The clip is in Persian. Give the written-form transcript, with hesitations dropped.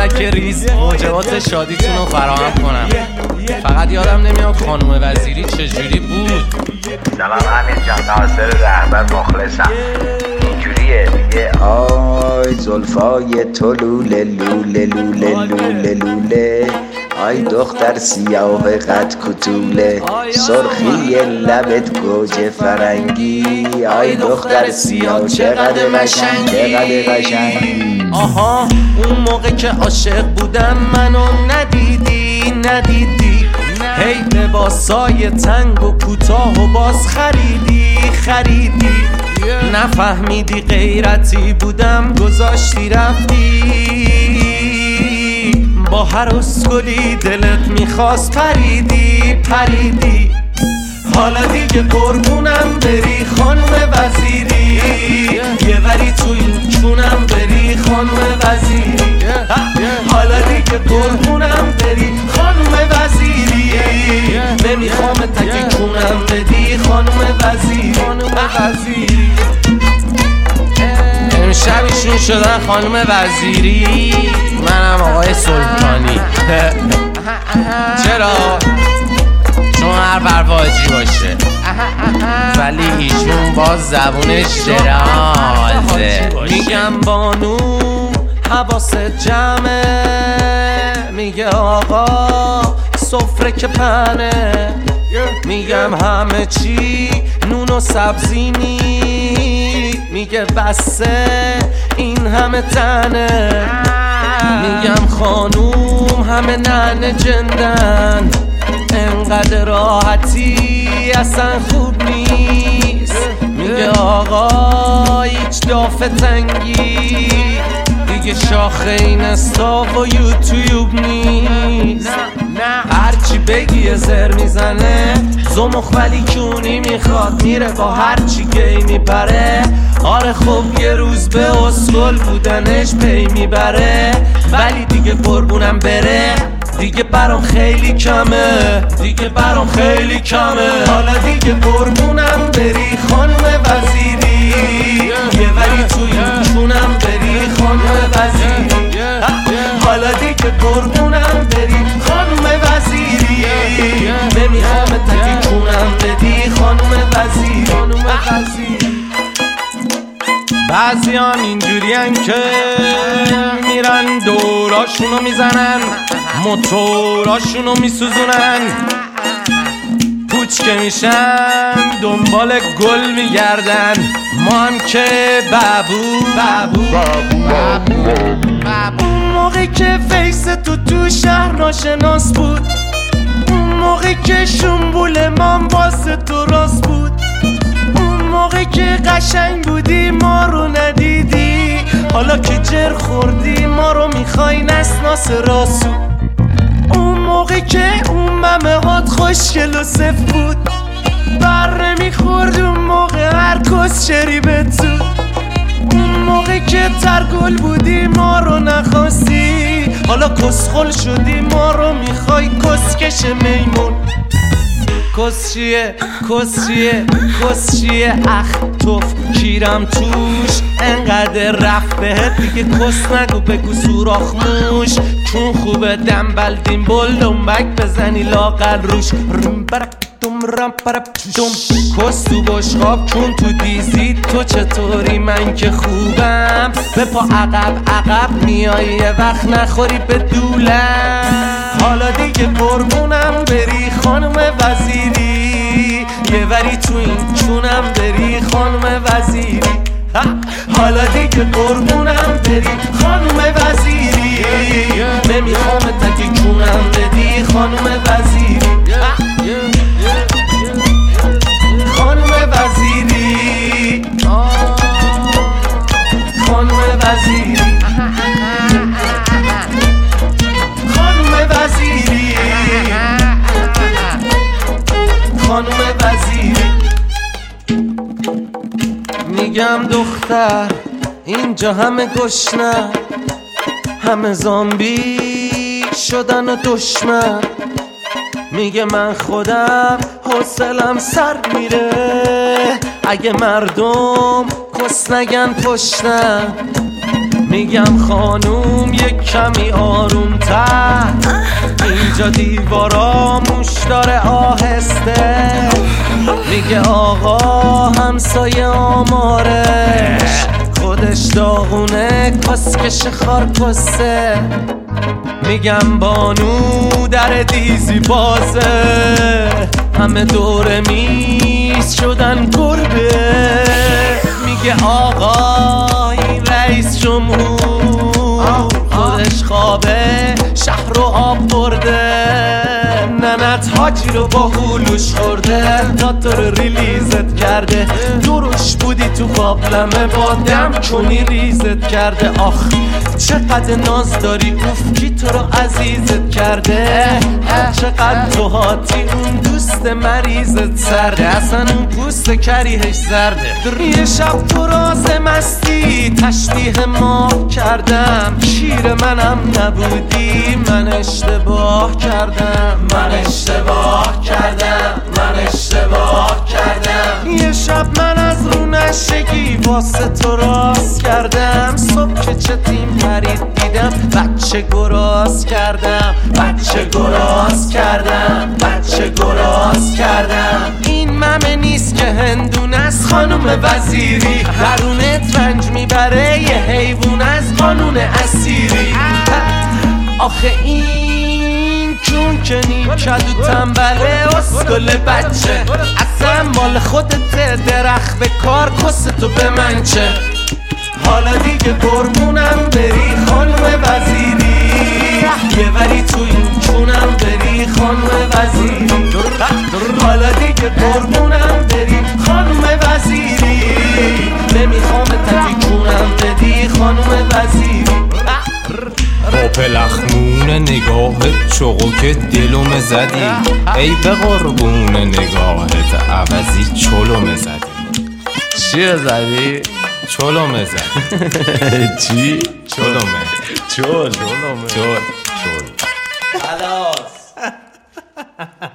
فلک ریز موجبات شادیتون رو فراهم کنم. فقط یادم نمیاد خانم وزیری چجوری بود. سلام امیر جان، ناصر رهبر مخلصم. اینجوریه میگه آی زلفای تو لوله لوله لوله لوله لوله، آی دختر سیاه قد کتوله، سرخی لبت گوجه فرنگی، آی دختر سیاه چقدر قشنگی چقدر قشنگی. آها اون موقع که عاشق بودم منو ندیدی هی لباسای تنگ و کوتاه و باز خریدی نفهمیدی غیرتی بودم گذاشتی رفتی، با هر اسکلی دلت میخواست پریدی. حالا دیگه قربونم بری خانم وزیری، یه وری تو این چونم بری خانم وزیری. حالا دیگه قربونم بری خانم وزیری، نمیخوام تکی چونم بدی خانم وزیری. امشب ایشون شدن خانم وزیری، منم آقای سلطانی. چرا؟ چون هر برواجی باشه ولی ایشون باز زبونش درازه. میگم بانو حواست جمعه، میگه آقا سفره که پنه، میگم همه چی نون و سبزی نی، میگه بسه این همه تنه، میگم خانوم همه ننه جندن، انقدر راحتی اصلا خوب نیست، میگه آقا هیچ دافه تنگی دیگه شاخه این استاف و یوتیوب نیست. هرچی بگی زر میزنه زمخ ولی کونی میخواد، میره با هرچی گی میپره. آره خب یه روز به اسکل بودنش پی میبره، ولی دیگه قربونم بره دیگه برام خیلی کمه. حالا دیگه قربونم بری خانم وزیری، یه ولی تو این چونم بری خانم وزیری. حالا دیگه قربونم بری خانم وزیری، نمیخوام تکی چونم بدی خانم وزیری. بعضیان اینجورین که میرن دوراشونو میزنن، موتوراشونو میسوزونن، پوچ که میشن دنبال گل میگردن. ما هم که بابو اون موقع که فیس تو شهر ناشناس بود، اون موقع که شنبول من واسه تو راست بود، اون موقع که قشنگ بودی ما رو ندیدی، حالا که جر خوردی ما رو میخوای نسناس راسو. اون موقع که اون ممه هات خوشگل و صف بود، بر نمیخورد اون موقع هر کس شریبت زود، اون موقع که ترگل بودی ما رو نخواستی، حالا کسخل شدی ما رو میخوای کسکش میمون. کسچیه اخ توف کیرم توش، انقدر رفت بهت دیگه کس نگو بگو سوراخ موش، چون خوبه دنبل دیمبل دنبک بزنی لاغر روش. کس تو بشقاب چون تو دیزی، تو چطوری من که خوبم، به پا عقب میای یه وقت نخوری به دولم. حالا دیگه قربونم بری خانم وزیری، یه وری تو این چونم بری خانم وزیری. حالا دیگه قربونم بری خانم وزیری، نمیخوام تکی چونم بدی خانم وزیری. خانم وزیری، خانم وزیری، خانم وزیری، خانم وزیری. میگم دختر اینجا همه گشنه، همه زامبی شدن و دشمن، میگه من خودم حوصلم سر میره اگه مردم کس نگن پشتم، میگم خانوم یک کمی آروم تر، اینجا دیوارا موش داره آهسته. میگه آقا همسایه آمارش خودش داغونه کسکش خارکسته. میگم بانو در دیزی بازه، همه دور میز شدن گربه. میگه آقا این رئیس جمهور خودش خوابه شهر رو آب برده. ننت حاجی رو با هلوش خورده، تا تو رو ریلیزت کرده. دروش بودی تو قابلمه با دم کنی ریزت کرده. آخ چقدر ناز داری اوف کی تو رو عزیزت کرده. چقدر تو هاتی اون دوست مریضت سرده، اصلا اون پوست کریهش زرده. یه شب تو راز مستی تشبیه ما کردم، شیر منم نبودی من اشتباه کردم. من اشتباه کردم، من اشتباه کردم. یه شب من از رو نشگی واسه تو راست کردم. صبح که چتیم پرید دیدم بچه گراز کردم، بچه گراز کردم، بچه گراز کردم. این ممه نیست که هندونه از خانم وزیری، درونت رنج میبره یه حیوان از قانون اسیری. آخه این چون که نیکد و تنبله اسکل بچه، اصلا مال خودت درخت به کار کس تو به من چه. حالا دیگه قربونم بری خانم وزیری، یه وری تو این چونم بری خانم وزیری. حالا دیگه قربونم بری خانم وزیری، نمیخوام تکونم بدی خانم وزیری. با پلخمون نگاهت چوقو که دلوم زدی، ای به قربون نگاهت عوضی چلوم زدی. چیه زدی؟ چلوم زدی. چی؟ چلومه. چل چل. خلاص